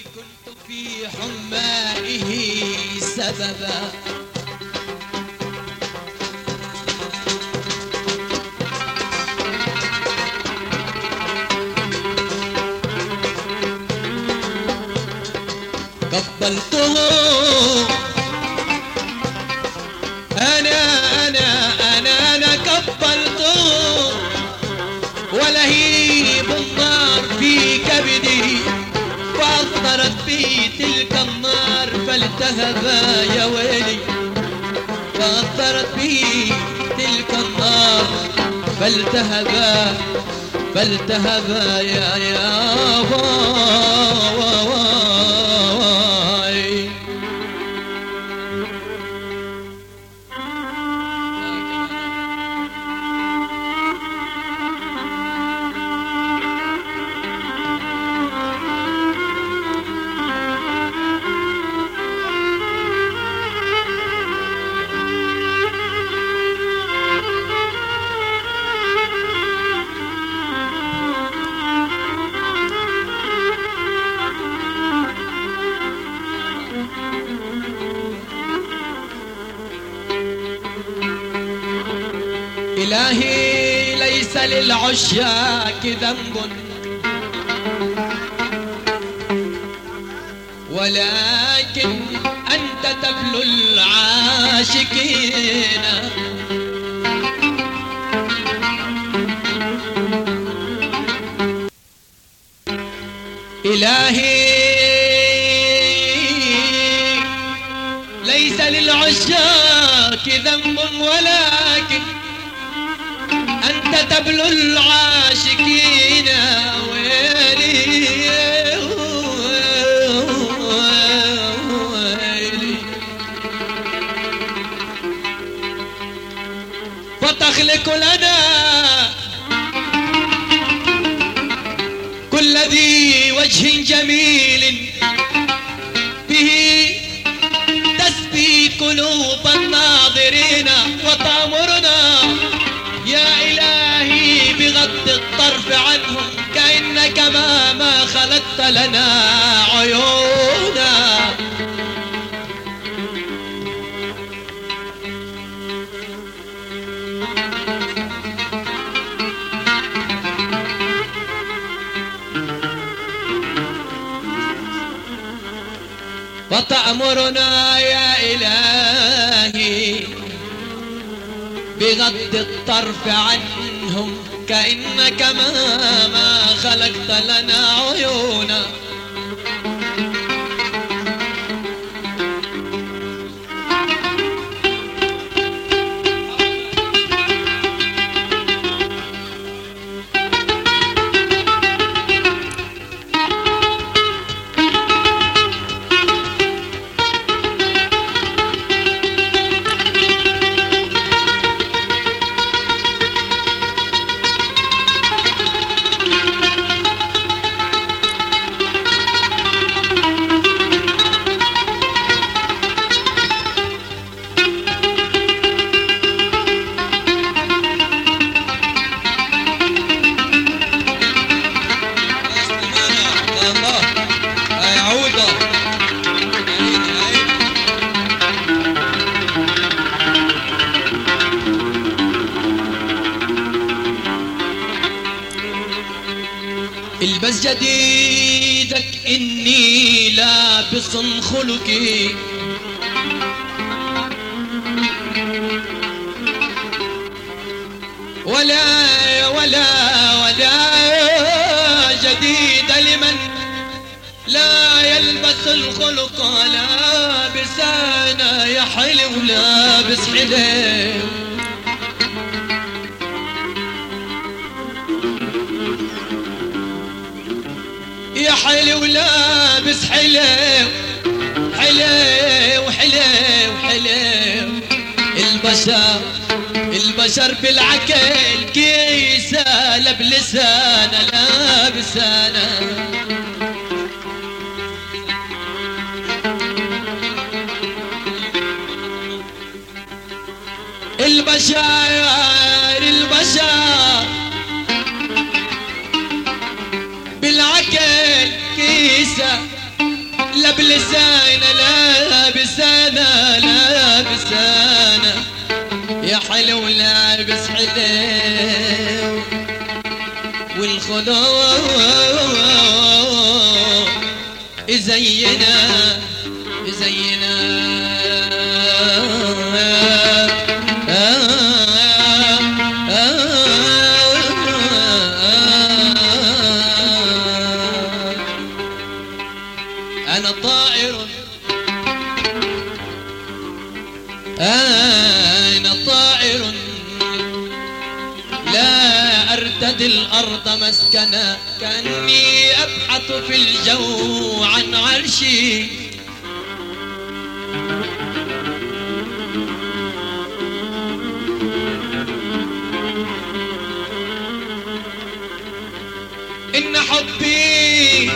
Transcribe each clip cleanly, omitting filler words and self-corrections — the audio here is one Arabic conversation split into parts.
كنت في حمائه سببا قبلته أنا قبلته ولهيب النار في كبدي فأضطرت في تلك النار فالتهبا يا ويلي فأضطرت في تلك النار فالتهبا يا إلهي ليس للعشاق ذنب ولكن أنت تبلو العاشقين إلهي ليس للعشاق ذنب ولكن أنت تبلو العاشقين ويلي فتخلق لنا كل ذي وجه جميل به تسبي قلوب الناظرين وتأمرنا يا إلهي بغض الطرف عنهم كأنك ما خلقت لنا عيونا وتأمرنا يا إلهي بغض الطرف عنهم كأنك ما خلقت لنا عيونا البس جديدك إني لابس خلقي ولا جديد لمن لا يلبس الخلق لابس أنا يا حلو لابس حلو يا حلو لابس حلو حلو حلو حلو البشر بالعقل كيسة بلسانه لابسانه البشر بالعقل كيسة بلسانه لا بسانه لا بسانه يا حلو لابس حلو والخضار يزينا يزينا أنا طائر أنا طائر لا أرتدي الأرض مسكنا كأني أبحث في الجو عن عرشي إن حبي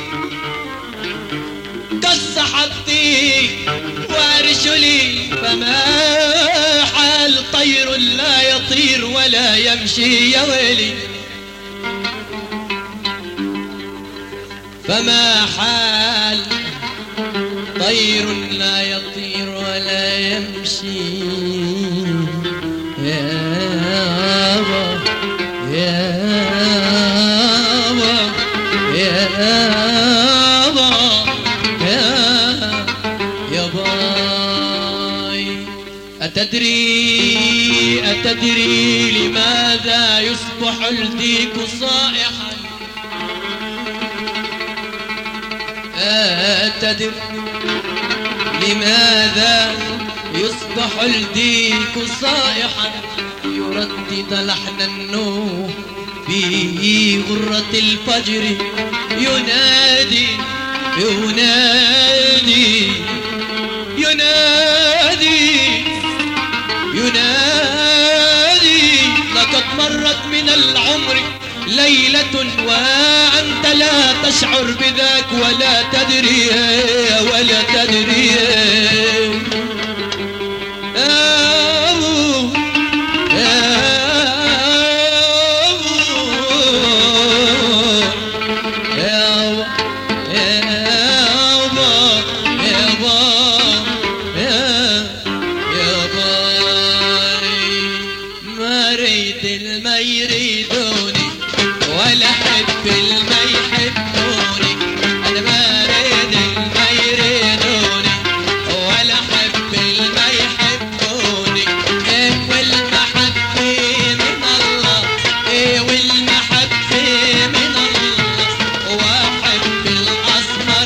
كالصحبتي وارجلي فما حال طير لا يطير ولا يمشي يا ويلي فما حال طير لا يطير ولا يمشي يابا يابا يابا يا باي أتدري لماذا يصبح الديك صائحا أتدري لماذا يصبح الديك صائحا يردد لحن النوح في غرة الفجر ينادي ينادي ينادي ينادي لقد مرت من العمر ليلة وأنت لا تشعر بذاك ولا تدري ولا تدري ما يريدوني ولا حب الما يحبوني انا ما اريد الما يريدوني ولا حب الما يحبوني والمحبة من الله والمحبة من الله واحب الاسمر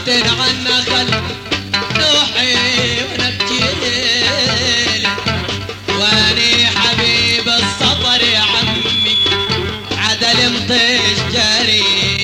شجرتين عنا خل نوحي ونبجيلي واني حبيب السطر يا عمي عدل مطيش جري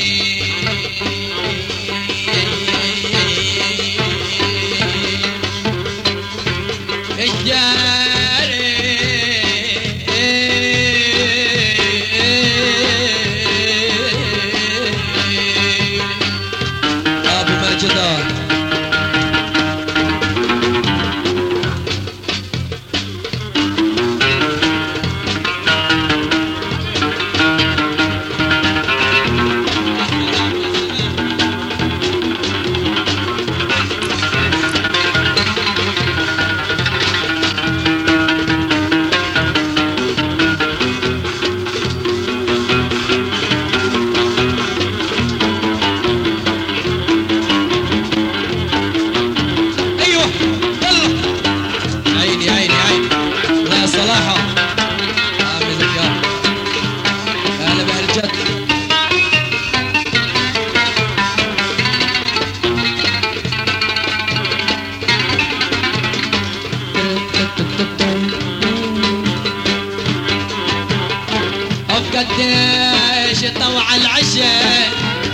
قديش طوع العشاء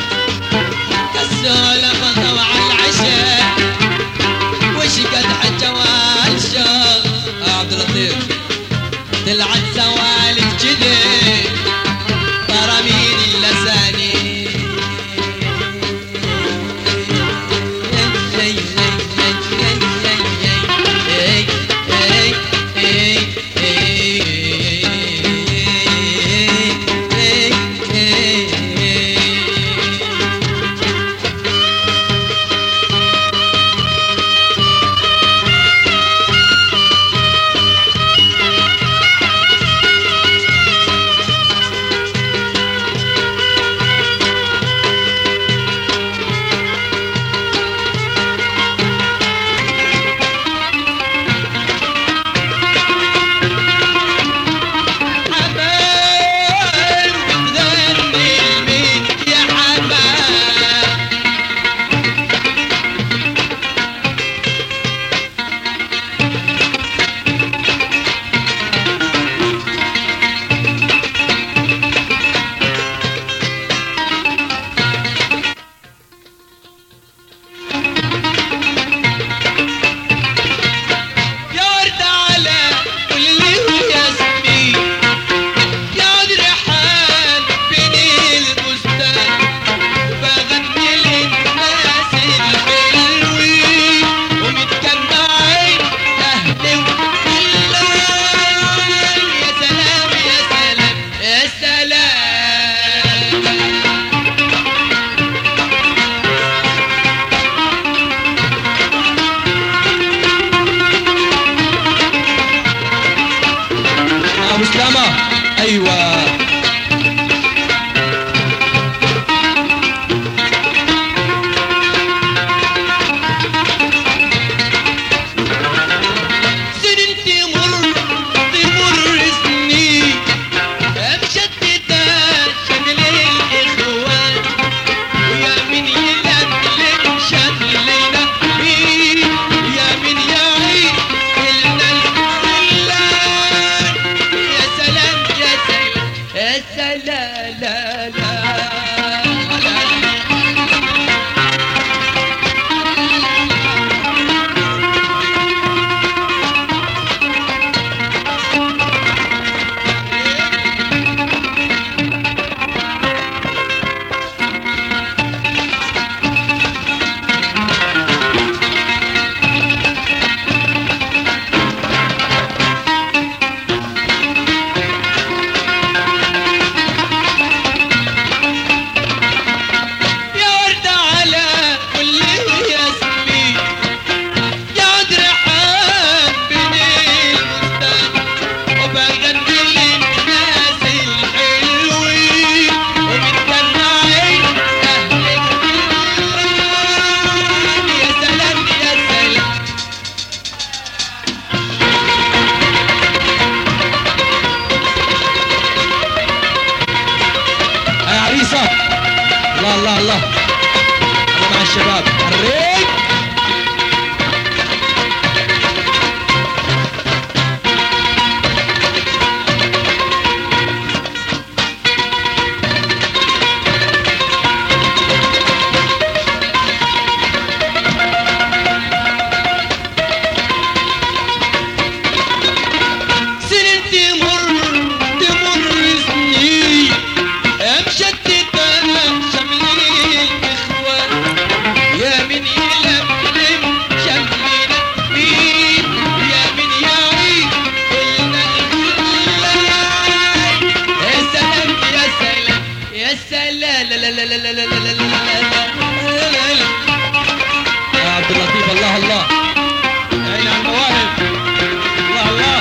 كالسولف طوع العشاء وش قد حجة والشوق عبد اللطيف تلعب سوالف جدي ترى مين اللساني انا مع الشباب الريق. يا عبد اللطيف الله الله عين على المواهب الله الله.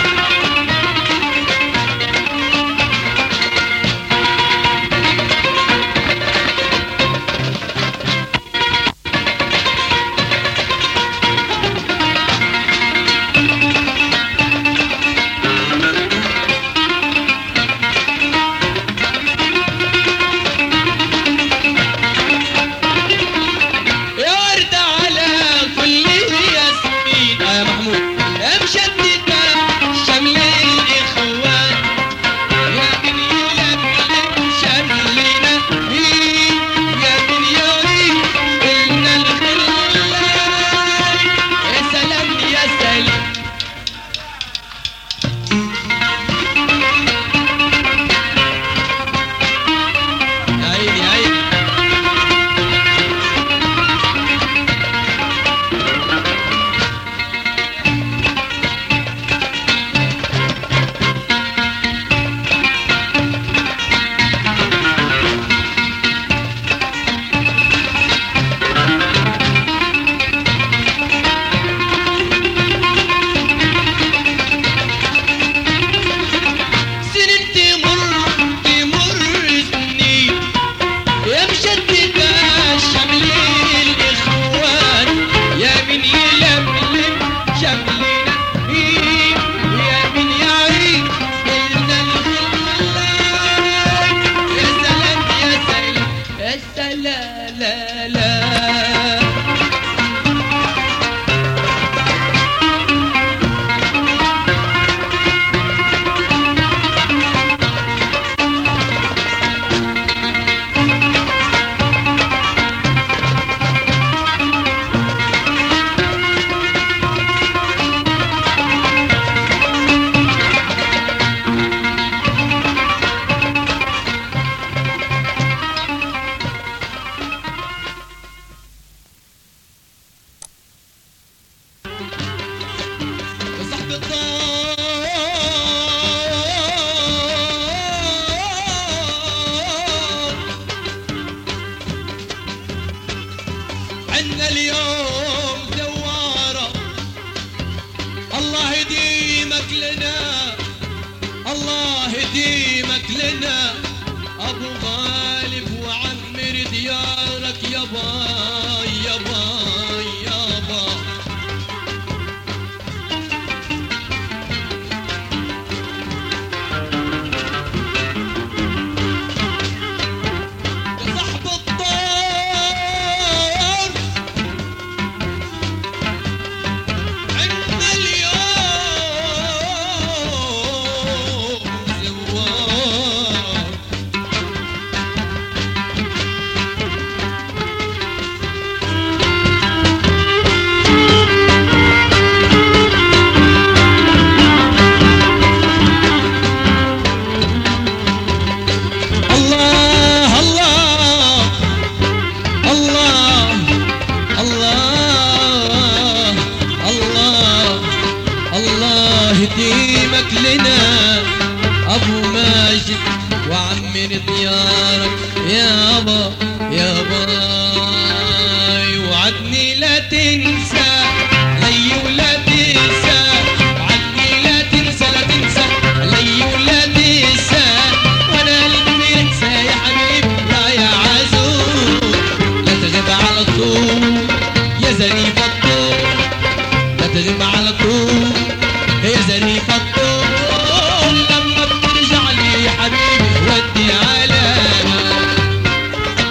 عنا اليوم دوارة الله يديمك لنا الله يديمك لنا أبو غالب وعمر ديارك يابا يابا يابا. يديمك لنا أبو ماجد وعمر ديارك يابا يابا. وعدني لا تنسى لي ولا تنسى وعدني لا تنسى لا تنسى لي ولا تنسى وانا قلبي انسى يا حبيبي لا يا عزوز لا تغيب على طول يا زريف الطول لا تغيب على طول يا زريف الطول لما بترجع لي يا حبيبي ودي علامة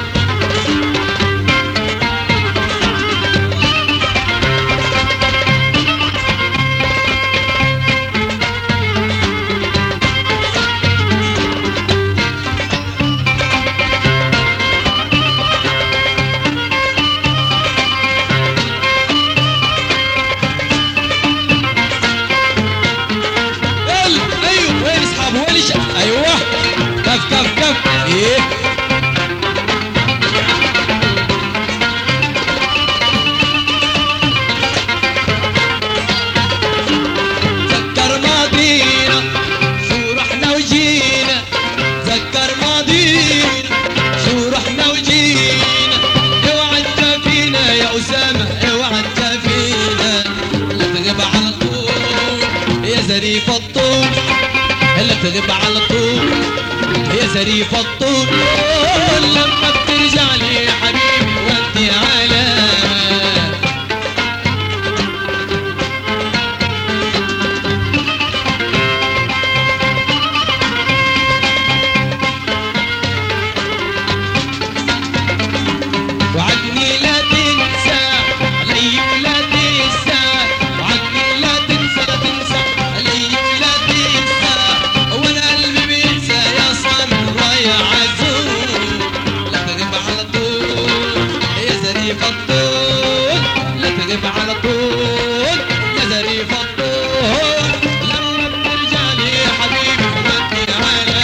تغيب على طول يا زريف الطول لما بترجع لي يا حبيبي ودي على وعدني لا تنسى علي ولا تنسى وعدني لا تنسى لا تنسى علي ولا تنسى وانا قلبي بينسى يا صامر يا عزوز لا تغيب على طول يا زريف الطول لا تغيب على طول يا زريف الطول لما بترجع لي يا حبيبي ودي على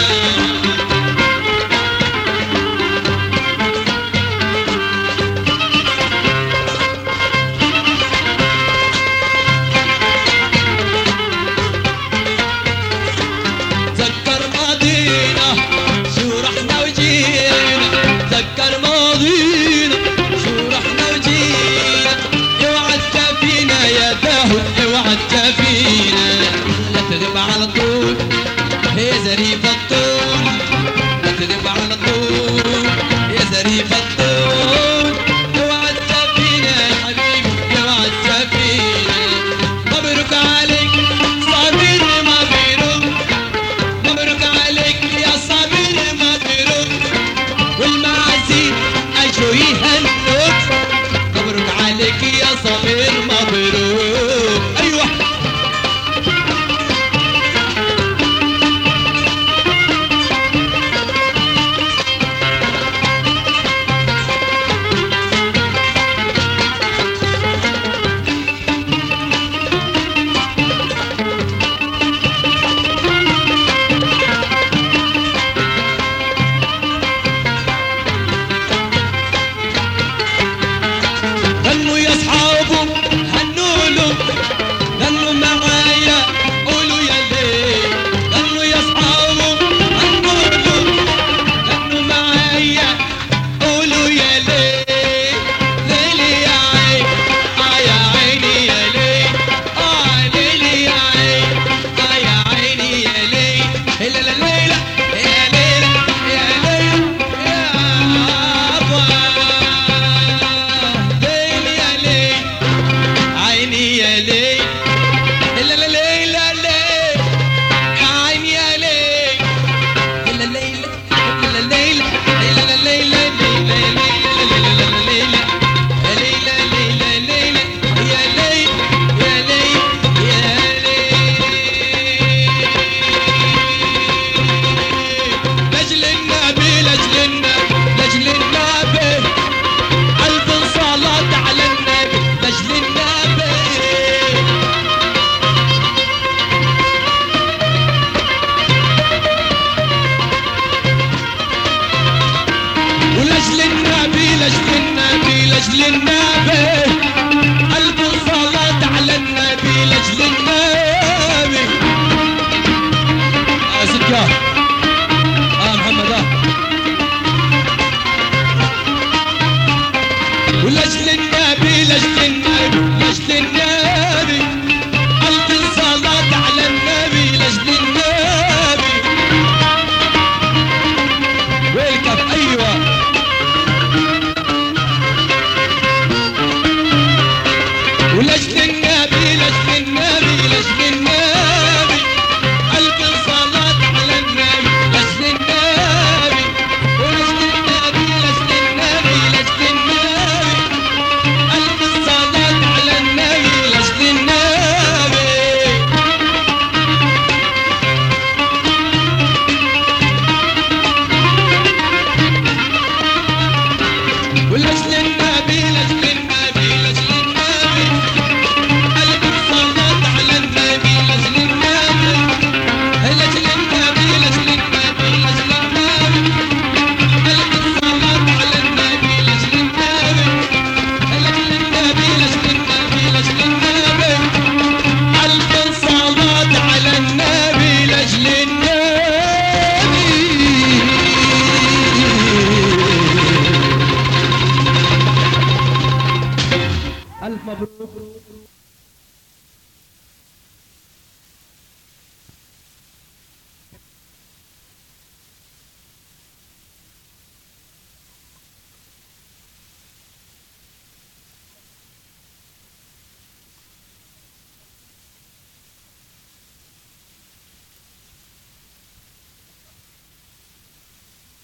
تذكر ماضينا شو رحنا وجينا تذكر ماضينا شو رحنا وجينا اوعى تكفينا يا داود اوعى تكفينا لا تغيب على طول يا زريف الطول لا تغيب على طول يا زريف الطول اوعى تكفينا يا حبيبي اوعى تكفينا مبروك عليك صابر مبروك مبروك عليك يا صابر مبروك والمعازيم اجوا يهنوك مبروك عليك يا صابر مبروك ايوه غنوا يا اصحابه هنوا له غنوا معايا قولوا يا ليل غنوا يا اصحابه هنوا له غنوا معايا قولوا يا ليل ليل يا عين يا عيني يا ليل ليل يا عين يا عيني يا ليل ليلة ليلة يا ليلة يا ليلة يا أبا ليل يا ليل عيني يا ليل لا لا ليل لا ليل يا عيني يا ليل لا ليل لا ليل لا ليل لاجل النبي لاجل النبي لاجل النبي ألف صلاة على النبي لاجل النبي ولاجل النبي لاجل النبي لاجل النبي ألف صلاة على النبي لاجل النبي سكة محمد ولاجل النبي لاجل النبي لاجل النبي ألف صلاة على النبي لاجل النبي ويلكم ايوه ولاجل النبي لاجل النبي لاجل النبي ألف صلاة على النبي لاجل النبي ولاجل النبي لاجل النبي لاجل النبي ألف صلاة على النبي لاجل النبي ولاجل النبي لاجل النبي لاجل النبي ألف صلاة على النبي لاجل النبي لاجل النبي لاجل النبي لاجل النبي ألف صلاة على النبي لاجل النبي لاجل النبي لاجل النبي لاجل النبي ألف صلاة على النبي لاجل النبي ألف مبروك